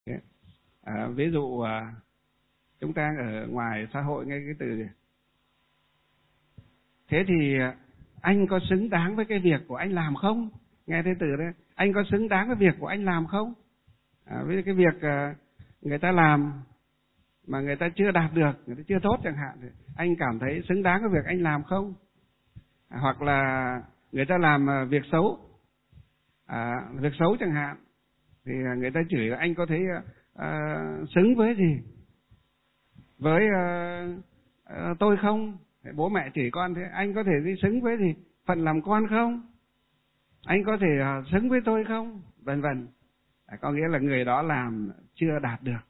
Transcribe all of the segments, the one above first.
Ví dụ chúng ta ở ngoài xã hội nghe cái từ gì? Thế thì anh có xứng đáng với cái việc của anh làm không? Nghe thấy từ đấy, anh có xứng đáng với việc của anh làm không? Với cái việc người ta làm mà người ta chưa đạt được, người ta chưa tốt chẳng hạn, thì anh cảm thấy xứng đáng với việc anh làm không? Hoặc là người ta làm việc xấu chẳng hạn, thì người ta chửi là anh có thấy xứng với gì? Với tôi không? Bố mẹ chửi con thế, anh có thể đi xứng với gì? Phận làm con không? Anh có thể xứng với tôi không? Vân vân. Có nghĩa là người đó làm chưa đạt được.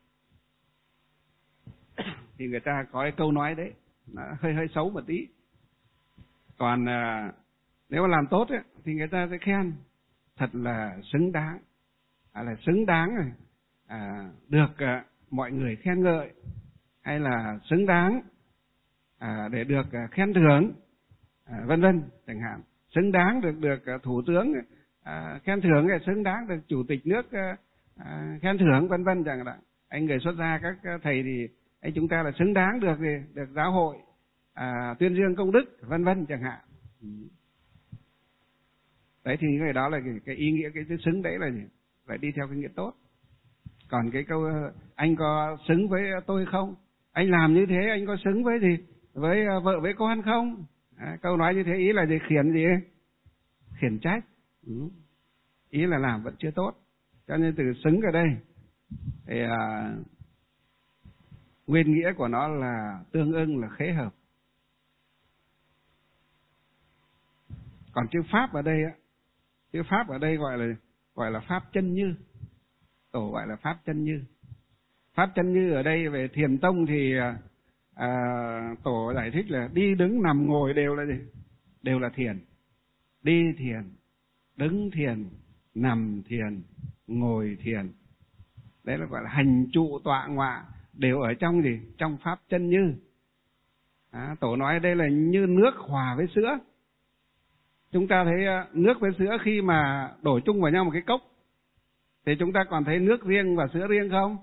Thì người ta có cái câu nói đấy, nó hơi xấu một tí. Còn nếu mà làm tốt ấy, thì người ta sẽ khen thật là xứng đáng, là xứng đáng rồi, được mọi người khen ngợi, hay là xứng đáng để được khen thưởng, vân vân chẳng hạn. Xứng đáng được thủ tướng khen thưởng, xứng đáng được chủ tịch nước khen thưởng, vân vân chẳng hạn. Anh người xuất gia, các thầy thì chúng ta là xứng đáng được giáo hội tuyên dương công đức, vân vân chẳng hạn. Đấy thì cái đó là cái ý nghĩa, cái xứng đấy là gì? Phải đi theo cái nghĩa tốt. Còn cái câu anh có xứng với tôi không? Anh làm như thế anh có xứng với gì? Với vợ với con không? Câu nói như thế ý là gì? Khiển gì? Khiển trách. Ý là làm vẫn chưa tốt. Cho nên từ xứng ở đây thì nguyên nghĩa của nó là tương ưng, là khế hợp. Còn chữ pháp ở đây chữ pháp ở đây gọi là pháp chân như. Tổ gọi là pháp chân như. Pháp chân như ở đây về Thiền tông thì tổ giải thích là đi đứng nằm ngồi đều là gì? Đều là thiền. Đi thiền, đứng thiền, nằm thiền, ngồi thiền. Đấy là gọi là hành trụ tọa ngọa đều ở trong gì? Trong pháp chân như. Tổ nói đây là như nước hòa với sữa. Chúng ta thấy nước với sữa khi mà đổ chung vào nhau một cái cốc thì chúng ta còn thấy nước riêng và sữa riêng không?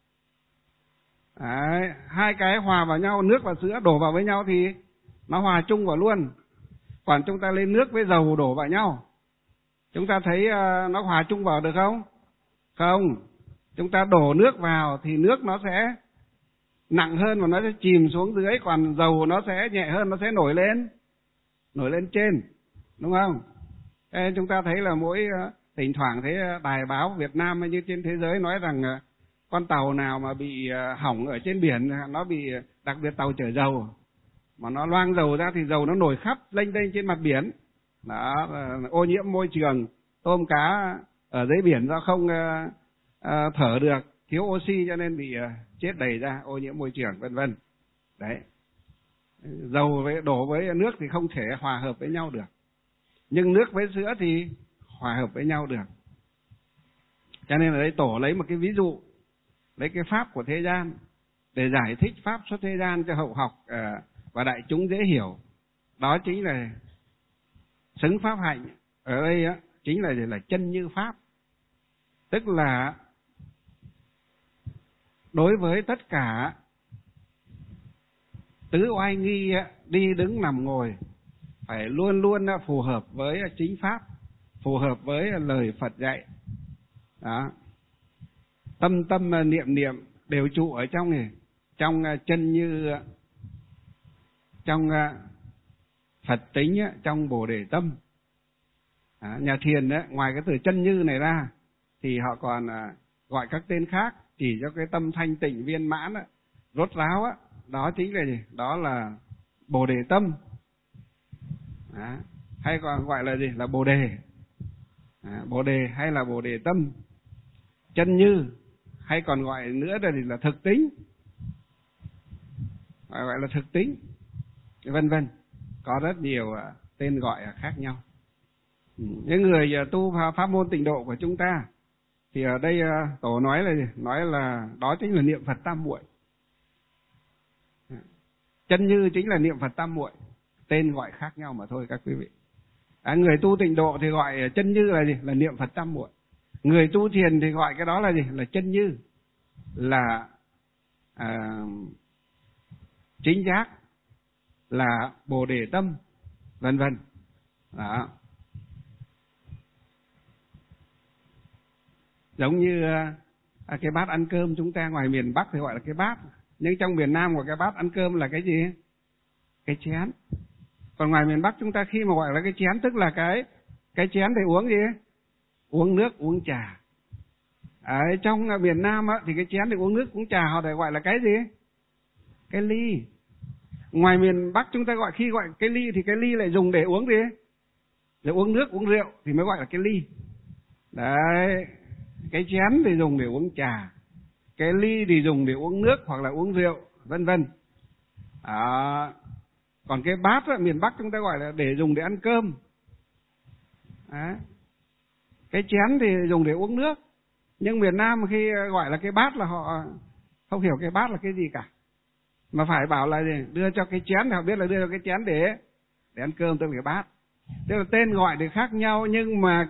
Đấy, hai cái hòa vào nhau, nước và sữa đổ vào với nhau thì nó hòa chung vào luôn. Còn chúng ta lấy nước với dầu đổ vào nhau, chúng ta thấy nó hòa chung vào được không? Không. Chúng ta đổ nước vào thì nước nó sẽ nặng hơn và nó sẽ chìm xuống dưới, còn dầu nó sẽ nhẹ hơn, nó sẽ nổi lên trên, đúng không? Chúng ta thấy là mỗi thỉnh thoảng thấy đài báo Việt Nam hay như trên thế giới nói rằng con tàu nào mà bị hỏng ở trên biển, nó bị, đặc biệt tàu chở dầu, mà nó loang dầu ra thì dầu nó nổi khắp lênh đênh trên mặt biển. Đó, ô nhiễm môi trường, tôm cá ở dưới biển do không thở được, thiếu oxy cho nên bị chết đầy ra, ô nhiễm môi trường, vân vân. Đấy. Dầu đổ với nước thì không thể hòa hợp với nhau được. Nhưng nước với sữa thì hòa hợp với nhau được. Cho nên ở đây tổ lấy một cái ví dụ, lấy cái pháp của thế gian để giải thích pháp xuất thế gian cho hậu học và đại chúng dễ hiểu. Đó chính là xứng pháp hạnh. Ở đây chính là chân như pháp. Tức là đối với tất cả tứ oai nghi, đi đứng nằm ngồi, phải luôn luôn phù hợp với chính pháp, phù hợp với lời Phật dạy. Đó. Tâm tâm niệm niệm đều trụ ở trong này, trong chân như, trong Phật tính, trong Bồ Đề tâm. Nhà thiền ngoài cái từ chân như này ra thì họ còn gọi các tên khác chỉ cho cái tâm thanh tịnh viên mãn, rốt ráo, đó chính là gì? Đó là Bồ Đề tâm. Hay còn gọi là gì? Là Bồ Đề. Bồ Đề hay là Bồ Đề tâm. Chân như hay còn gọi nữa là thực tính, gọi là thực tính, vân vân. Có rất nhiều tên gọi khác nhau. Những người tu pháp môn tịnh độ của chúng ta thì ở đây tổ nói là gì? Nói là đó chính là niệm Phật tam muội. Chân như chính là niệm Phật tam muội, tên gọi khác nhau mà thôi các quý vị. Người tu tịnh độ thì gọi chân như là gì? Là niệm Phật tam muội. Người tu thiền thì gọi cái đó là gì? Là chân như. là chính giác, là bồ đề tâm, vân vân. Đó. Giống như cái bát ăn cơm, chúng ta ngoài miền Bắc thì gọi là cái bát, nhưng trong miền Nam của cái bát ăn cơm là cái gì? Cái chén. Còn ngoài miền Bắc chúng ta khi mà gọi là cái chén, tức là cái chén để uống gì? Uống nước, uống trà. Ở trong miền Nam thì cái chén để uống nước, uống trà họ để gọi là cái gì? Cái ly. Ngoài miền Bắc chúng ta khi gọi cái ly thì cái ly lại dùng để uống gì? Để uống nước, uống rượu thì mới gọi là cái ly. Đấy, cái chén thì dùng để uống trà, cái ly thì dùng để uống nước hoặc là uống rượu, vân vân. Còn cái bát miền Bắc chúng ta gọi là để dùng để ăn cơm. Đấy. Cái chén thì dùng để uống nước. Nhưng miền Nam khi gọi là cái bát là họ không hiểu cái bát là cái gì cả, mà phải bảo là gì? Đưa cho cái chén thì họ biết là đưa cho cái chén để ăn cơm, tức là cái bát. Tức là tên gọi thì khác nhau, nhưng mà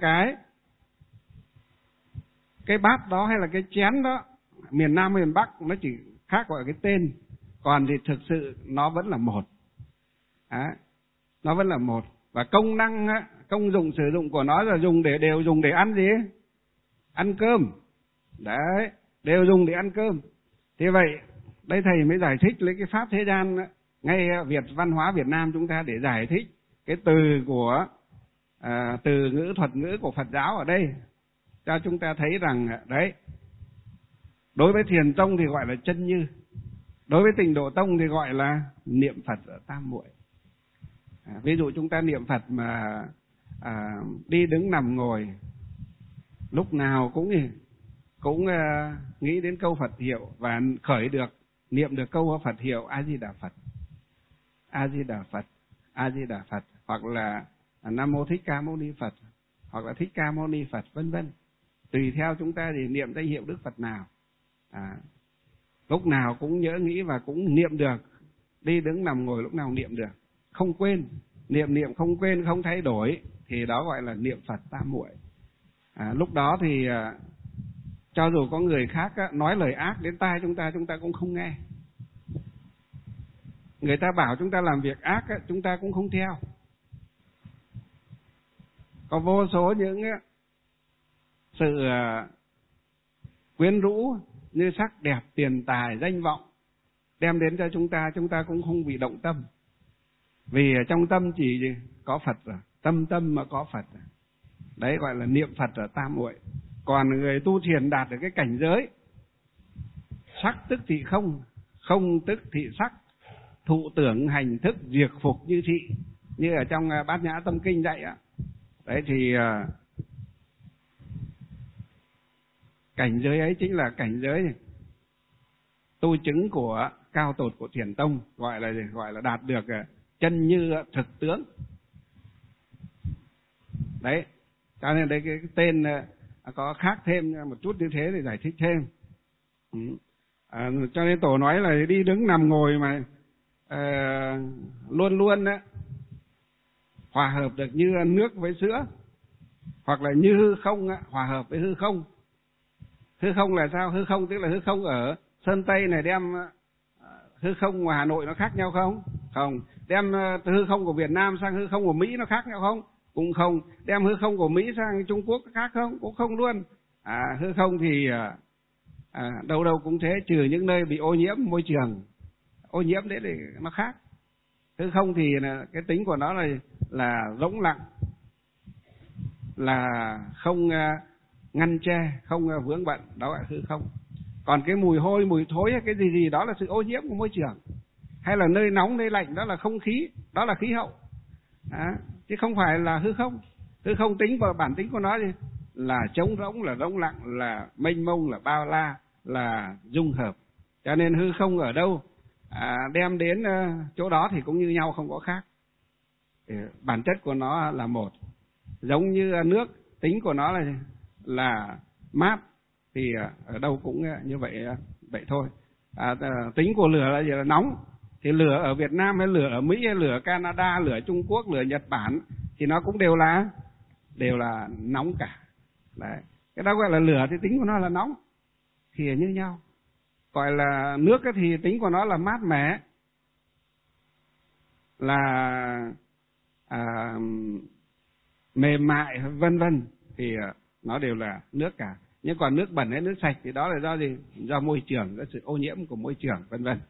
cái bát đó hay là cái chén đó, miền Nam miền Bắc nó chỉ khác gọi cái tên, còn thì thực sự nó vẫn là một. Nó vẫn là một. Và công năng, công dụng sử dụng của nó là đều dùng để ăn gì? Ăn cơm. Đấy, đều dùng để ăn cơm. Thế vậy, đây thầy mới giải thích lấy cái pháp thế gian, ngay văn hóa Việt Nam chúng ta, để giải thích cái từ của từ ngữ, thuật ngữ của Phật giáo ở đây, cho chúng ta thấy rằng đấy, đối với Thiền tông thì gọi là chân như, đối với Tịnh Độ tông thì gọi là niệm Phật ở tam muội. Ví dụ chúng ta niệm Phật mà đi đứng nằm ngồi, lúc nào cũng nghĩ đến câu Phật hiệu và niệm được câu Phật hiệu A Di Đà Phật, A Di Đà Phật, A Di Đà Phật, hoặc là Nam Mô Thích Ca Mâu Ni Phật, hoặc là Thích Ca Mâu Ni Phật, vân vân. Tùy theo chúng ta thì niệm danh hiệu Đức Phật nào, lúc nào cũng nhớ nghĩ và cũng niệm được, đi đứng nằm ngồi lúc nào niệm được, không quên, niệm không quên, không thay đổi, thì đó gọi là niệm Phật tam muội. Lúc đó thì cho dù có người khác nói lời ác đến tai chúng ta cũng không nghe. Người ta bảo chúng ta làm việc ác chúng ta cũng không theo. Có vô số những sự quyến rũ như sắc đẹp, tiền tài, danh vọng đem đến cho chúng ta cũng không bị động tâm. Vì trong tâm chỉ có Phật rồi, tâm mà có Phật rồi. Đấy gọi là niệm Phật ở tam muội. Còn người tu thiền đạt được cái cảnh giới sắc tức thị không, không tức thị sắc, thụ tưởng hành thức, diệt phục như thị, như ở trong Bát Nhã Tâm Kinh dạy ạ. Đấy thì cảnh giới ấy chính là cảnh giới tu chứng của cao tột của Thiền tông, gọi là đạt được chân như thực tướng. Đấy, cho nên đây cái tên có khác thêm một chút như thế để giải thích thêm. Cho nên tổ nói là đi đứng nằm ngồi mà luôn luôn hòa hợp được như nước với sữa, hoặc là như hư không hòa hợp với hư không. Hư không là sao? Hư không tức là hư không ở Sơn Tây này đem hư không ngoài Hà Nội nó khác nhau không? Không. Đem hư không của Việt Nam sang hư không của Mỹ nó khác nhau không? Cũng không. Đem hư không của Mỹ sang Trung Quốc khác không? Cũng không luôn. Hư không thì đâu đâu cũng thế, trừ những nơi bị ô nhiễm môi trường. Ô nhiễm đấy thì nó khác. Hư không thì cái tính của nó là rỗng lặng, là không ngăn che, không vướng bận, đó gọi là hư không. Còn cái mùi hôi, mùi thối hay cái gì đó là sự ô nhiễm của môi trường. Hay là nơi nóng, nơi lạnh đó là không khí, đó là khí hậu. Chứ không phải là hư không. Hư không tính và bản tính của nó gì? Là trống rỗng, là rỗng lặng, là mênh mông, là bao la, là dung hợp. Cho nên hư không ở đâu đem đến chỗ đó thì cũng như nhau, không có khác. Bản chất của nó là một. Giống như nước, tính của nó là mát, thì ở đâu cũng như vậy thôi. Tính của lửa là gì? Là nóng. Thì lửa ở Việt Nam hay lửa ở Mỹ hay lửa ở Canada, lửa ở Trung Quốc, lửa ở Nhật Bản thì nó cũng đều là nóng cả. Đấy. Cái đó gọi là lửa thì tính của nó là nóng, thì như nhau. gọi là nước thì tính của nó là mát mẻ, là mềm mại vân vân, thì nó đều là nước cả. Nhưng còn nước bẩn hay nước sạch thì đó là do gì? Do môi trường, do sự ô nhiễm của môi trường vân vân.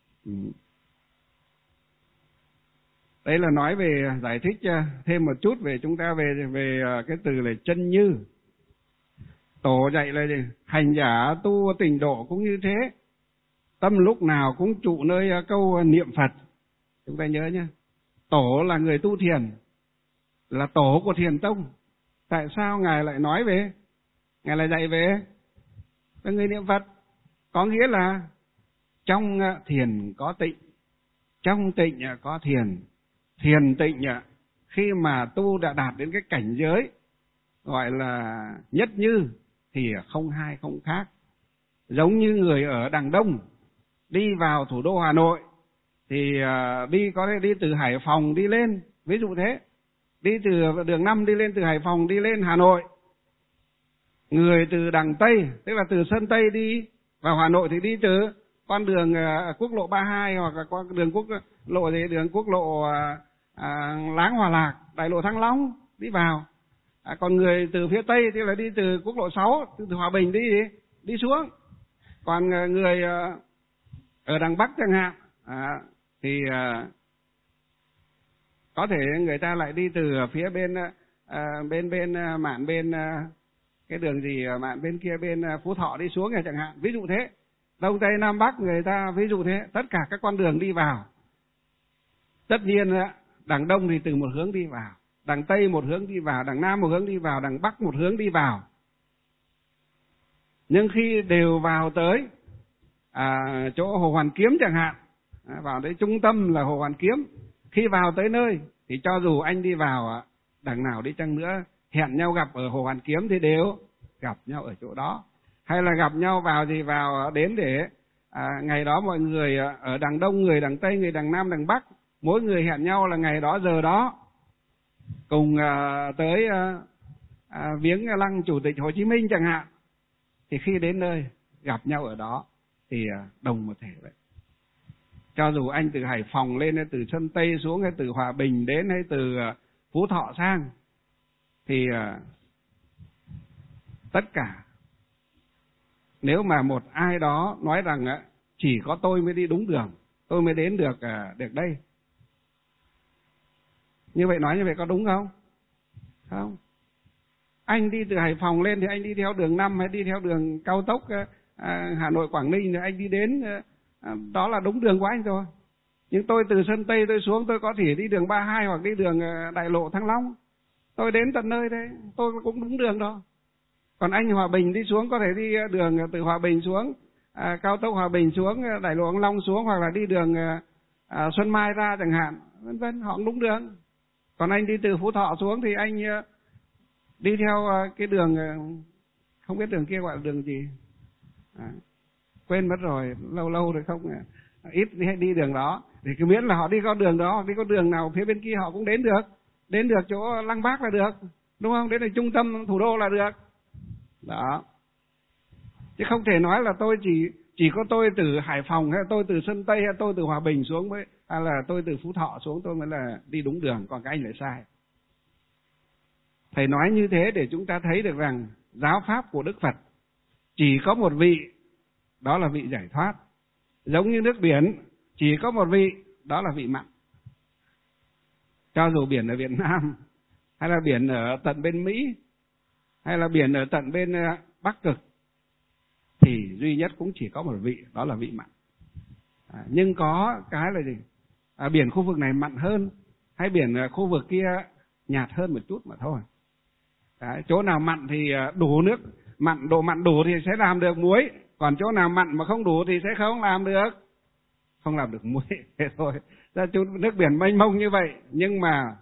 Đây là nói về, giải thích thêm một chút về chúng ta về cái từ là chân như. Tổ dạy là gì? Hành giả tu tịnh độ cũng như thế, tâm lúc nào cũng trụ nơi câu niệm Phật. Chúng ta nhớ nhé, tổ là người tu thiền, là tổ của thiền tông. Tại sao Ngài lại nói về, Ngài lại dạy về người niệm Phật? Có nghĩa là trong thiền có tịnh, trong tịnh có thiền, thiền tịnh khi mà tu đã đạt đến cái cảnh giới gọi là nhất như thì không hai không khác. Giống như người ở đằng Đông đi vào thủ đô Hà Nội thì có thể đi từ Hải Phòng đi lên, ví dụ thế, đi từ đường 5 đi lên từ Hải Phòng đi lên Hà Nội. Người từ đằng Tây, tức là từ Sơn Tây đi vào Hà Nội thì đi từ con đường quốc lộ 32 hoặc là con đường quốc lộ Láng Hòa Lạc, đại lộ Thăng Long đi vào. Còn người từ phía Tây thì là đi từ quốc lộ 6, từ Hòa Bình đi xuống. Còn người ở đằng Bắc chẳng hạn thì có thể người ta lại đi từ phía bên mạn bên cái đường gì mạn bên kia, bên Phú Thọ đi xuống này chẳng hạn, ví dụ thế. Đông Tây Nam Bắc người ta ví dụ thế, tất cả các con đường đi vào. Tất nhiên đằng Đông thì từ một hướng đi vào, đằng Tây một hướng đi vào, đằng Nam một hướng đi vào, đằng Bắc một hướng đi vào. Nhưng khi đều vào tới chỗ Hồ Hoàn Kiếm chẳng hạn, vào tới trung tâm là Hồ Hoàn Kiếm, khi vào tới nơi thì cho dù anh đi vào đằng nào đi chăng nữa, hẹn nhau gặp ở Hồ Hoàn Kiếm thì đều gặp nhau ở chỗ đó. Hay là gặp nhau vào thì vào đến để ngày đó mọi người ở đằng Đông, người đằng Tây, người đằng Nam, đằng Bắc, mỗi người hẹn nhau là ngày đó giờ đó cùng tới viếng lăng Chủ tịch Hồ Chí Minh chẳng hạn. Thì khi đến nơi gặp nhau ở đó thì đồng một thể vậy. Cho dù anh từ Hải Phòng lên, hay từ Sơn Tây xuống, hay từ Hòa Bình đến, hay từ Phú Thọ sang, thì tất cả, nếu mà một ai đó nói rằng chỉ có tôi mới đi đúng đường, tôi mới đến được đây, như vậy nói như vậy có đúng không? Không. Anh đi từ Hải Phòng lên thì anh đi theo đường 5 hay đi theo đường cao tốc Hà Nội Quảng Ninh thì anh đi đến đó là đúng đường của anh rồi. Nhưng tôi từ Sơn Tây tôi xuống, tôi có thể đi đường 32 hoặc đi đường đại lộ Thăng Long, tôi đến tận nơi thế, tôi cũng đúng đường đó. Còn anh Hòa Bình đi xuống có thể đi đường từ Hòa Bình xuống cao tốc Hòa Bình xuống đại lộ Thăng Long xuống, hoặc là đi đường Xuân Mai ra chẳng hạn, vân vân, họ cũng đúng đường. Còn anh đi từ Phú Thọ xuống thì anh đi theo cái đường, không biết đường kia gọi là đường gì, quên mất rồi, lâu rồi không, ít đi đường đó. Thì cứ miễn là họ đi con đường đó, hoặc đi con đường nào phía bên kia họ cũng đến được chỗ Lăng Bác là được, đúng không? Đến được trung tâm thủ đô là được. Đó. Chứ không thể nói là tôi chỉ có tôi từ Hải Phòng, hay tôi từ Sơn Tây, hay tôi từ Hòa Bình xuống mới, hay là tôi từ Phú Thọ xuống tôi mới là đi đúng đường, còn các anh lại sai. Thầy nói như thế để chúng ta thấy được rằng giáo pháp của Đức Phật chỉ có một vị, đó là vị giải thoát. Giống như nước biển chỉ có một vị, đó là vị mặn. Cho dù biển ở Việt Nam, hay là biển ở tận bên Mỹ, hay là biển ở tận bên Bắc Cực, thì duy nhất cũng chỉ có một vị, đó là vị mặn. Nhưng có cái là gì? Biển khu vực này mặn hơn, hay biển khu vực kia nhạt hơn một chút mà thôi. Đấy, chỗ nào mặn thì đủ nước, độ mặn đủ thì sẽ làm được muối, còn chỗ nào mặn mà không đủ thì sẽ không làm được muối. Thế thôi. Nước biển mênh mông như vậy, nhưng mà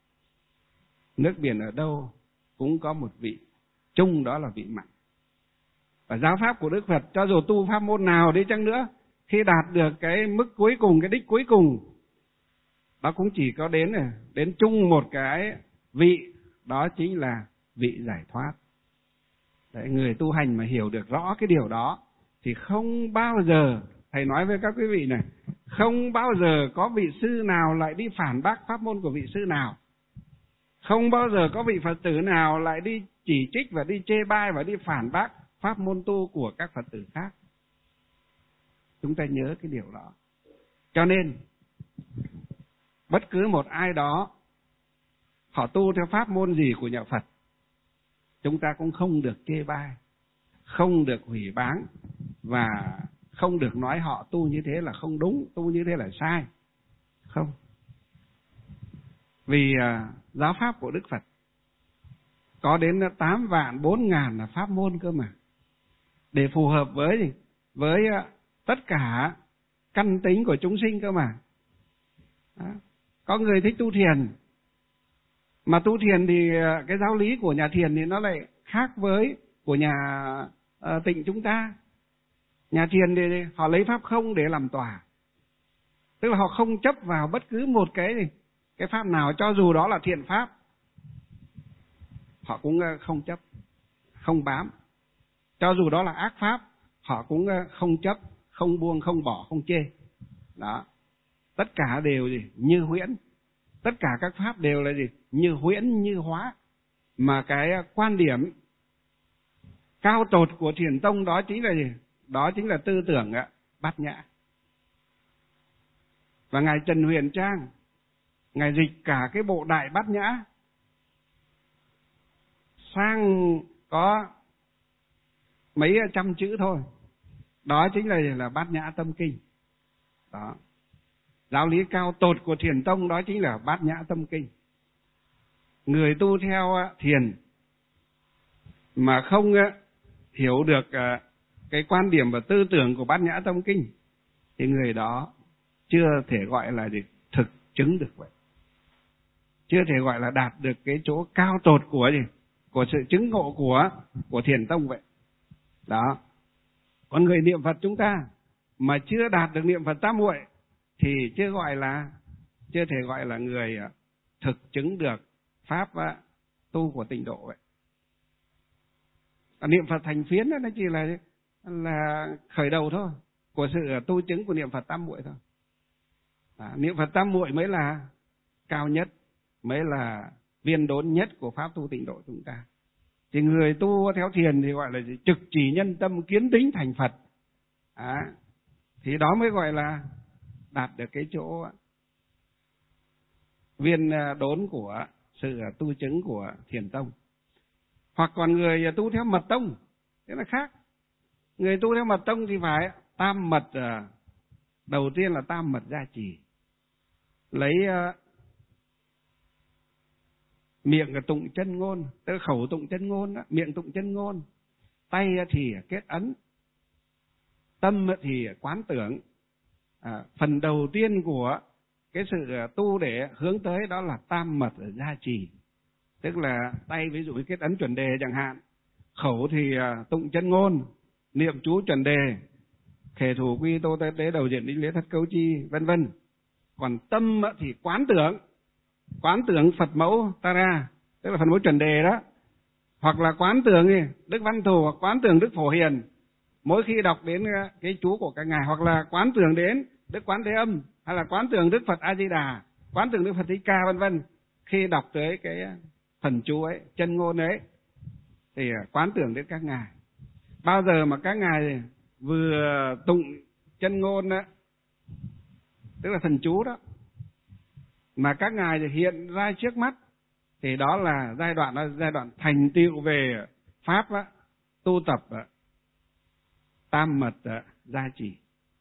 nước biển ở đâu cũng có một vị chung, đó là vị mặn. Và giáo pháp của Đức Phật, cho dù tu pháp môn nào đi chăng nữa, khi đạt được cái mức cuối cùng, cái đích cuối cùng, đó cũng chỉ có đến chung một cái vị, đó chính là vị giải thoát. Đấy, người tu hành mà hiểu được rõ cái điều đó thì không bao giờ, thầy nói với các quý vị này, không bao giờ có vị sư nào lại đi phản bác pháp môn của vị sư nào. Không bao giờ có vị Phật tử nào lại đi chỉ trích và đi chê bai và đi phản bác pháp môn tu của các Phật tử khác. Chúng ta nhớ cái điều đó. Cho nên, bất cứ một ai đó, họ tu theo pháp môn gì của nhà Phật, chúng ta cũng không được chê bai, không được hủy báng, và không được nói họ tu như thế là không đúng, tu như thế là sai. Không. Vì giáo pháp của Đức Phật có đến 8.400.000 là pháp môn cơ mà. Để phù hợp với tất cả căn tính của chúng sinh cơ mà. Đó. Có người thích tu thiền, mà tu thiền thì cái giáo lý của nhà thiền thì nó lại khác với của nhà tịnh chúng ta. Nhà thiền thì họ lấy pháp không để làm tòa. Tức là họ không chấp vào bất cứ một cái pháp nào, cho dù đó là thiện pháp, họ cũng không chấp, không bám. Cho dù đó là ác pháp, họ cũng không chấp, không buông, không bỏ, không chê. Đó. Tất cả đều như huyễn. Tất cả các pháp đều là như huyễn, như hóa. Mà cái quan điểm cao tột của Thiền tông đó chính là gì? Đó chính là tư tưởng Bát Nhã. Và ngài Trần Huyền Trang, ngài dịch cả cái bộ Đại Bát Nhã sang có mấy trăm chữ thôi. Đó chính là Bát Nhã Tâm Kinh. Đó. Giáo lý cao tột của Thiền tông đó chính là Bát Nhã Tâm Kinh. Người tu theo thiền mà không hiểu được cái quan điểm và tư tưởng của Bát Nhã Tâm Kinh thì người đó chưa thể gọi là thực chứng được vậy. Chưa thể gọi là đạt được cái chỗ cao tột của sự chứng ngộ của Thiền tông vậy. Đó. Còn người niệm Phật chúng ta mà chưa đạt được niệm Phật tam muội thì chưa thể gọi là người thực chứng được pháp tu của tịnh độ vậy. Niệm Phật thành phiến nó chỉ là khởi đầu thôi của sự tu chứng của niệm Phật tam muội thôi. Niệm Phật tam muội mới là cao nhất, mới là viên đốn nhất của pháp tu tịnh độ chúng ta. Thì người tu theo thiền thì gọi là trực chỉ nhân tâm kiến tính thành Phật. Thì đó mới gọi là đạt được cái chỗ viên đốn của sự tu chứng của Thiền tông. Hoặc còn người tu theo mật tông, thế là khác. Người tu theo mật tông thì phải tam mật, đầu tiên là tam mật gia trì. Lấy miệng tụng chân ngôn, tức là khẩu tụng chân ngôn đó, miệng tụng chân ngôn, tay thì kết ấn, tâm thì quán tưởng. Phần đầu tiên của cái sự tu để hướng tới đó là tam mật gia trì. Tức là tay ví dụ như kết ấn chuẩn đề chẳng hạn, khẩu thì tụng chân ngôn, niệm chú chuẩn đề, khề thủ quy tô tế đầu diện đính lễ thất cấu chi, vân vân. Còn tâm thì quán tưởng Phật mẫu Tara, tức là Phật mẫu chuẩn đề đó, hoặc là quán tưởng Đức Văn Thù, hoặc quán tưởng Đức Phổ Hiền mỗi khi đọc đến cái chú của các ngài, hoặc là quán tưởng đến Đức Quán Thế Âm, hay là quán tưởng Đức Phật A Di Đà, quán tưởng Đức Phật Thích Ca, vân vân. Khi đọc tới cái phần chú ấy, chân ngôn ấy, thì quán tưởng đến các ngài. Bao giờ mà các ngài vừa tụng chân ngôn đó, tức là thần chú đó, mà các ngài thì hiện ra trước mắt, thì đó là giai đoạn thành tựu về pháp đó, tu tập đó, tam mật gia trì.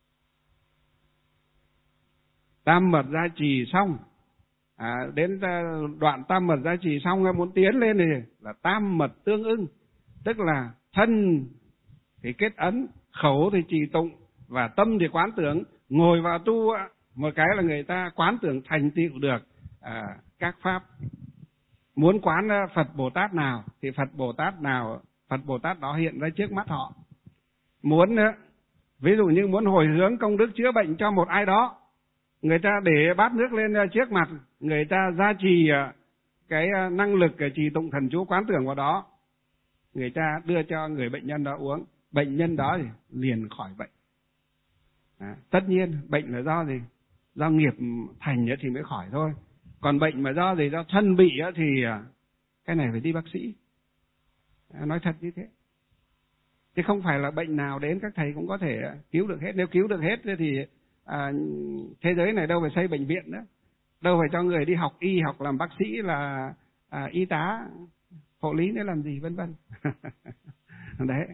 Tam mật gia trì xong, đến đoạn tam mật gia trì xong, muốn tiến lên thì là tam mật tương ưng, tức là thân thì kết ấn, khẩu thì trì tụng, và tâm thì quán tưởng. Ngồi vào tu một cái là người ta quán tưởng thành tựu được các pháp. Muốn quán Phật Bồ Tát nào thì Phật Bồ Tát đó hiện ra trước mắt họ. Muốn ví dụ như muốn hồi hướng công đức chữa bệnh cho một ai đó, người ta để bát nước lên trước mặt, người ta gia trì cái năng lực trì tụng thần chú quán tưởng vào đó, người ta đưa cho người bệnh nhân đó uống, bệnh nhân đó thì liền khỏi bệnh. Tất nhiên bệnh là do gì? Do nghiệp thành thì mới khỏi thôi. Còn bệnh mà do gì? Do thân bị thì cái này phải đi bác sĩ. Nói thật như thế. Chứ không phải là bệnh nào đến các thầy cũng có thể cứu được hết. Nếu cứu được hết thì thế giới này đâu phải xây bệnh viện nữa. Đâu phải cho người đi học y, học làm bác sĩ, là y tá, hộ lý nữa làm gì, vân vân. Đấy.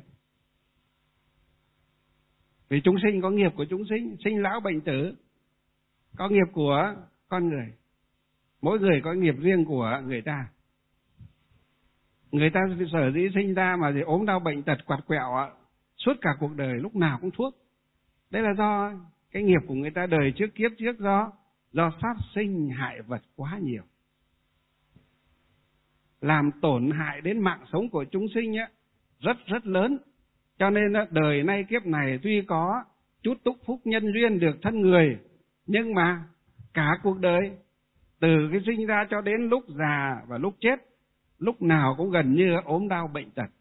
Vì chúng sinh có nghiệp của chúng sinh, sinh lão bệnh tử, có nghiệp của con người. Mỗi người có nghiệp riêng của người ta. Người ta sở dĩ sinh ra mà thì ốm đau bệnh tật quạt quẹo suốt cả cuộc đời lúc nào cũng thuốc. Đấy là do cái nghiệp của người ta đời trước kiếp trước, do sát sinh hại vật quá nhiều, làm tổn hại đến mạng sống của chúng sinh rất rất lớn. Cho nên đời nay kiếp này tuy có chút túc phúc nhân duyên được thân người, nhưng mà cả cuộc đời từ cái sinh ra cho đến lúc già và lúc chết, lúc nào cũng gần như ốm đau bệnh tật.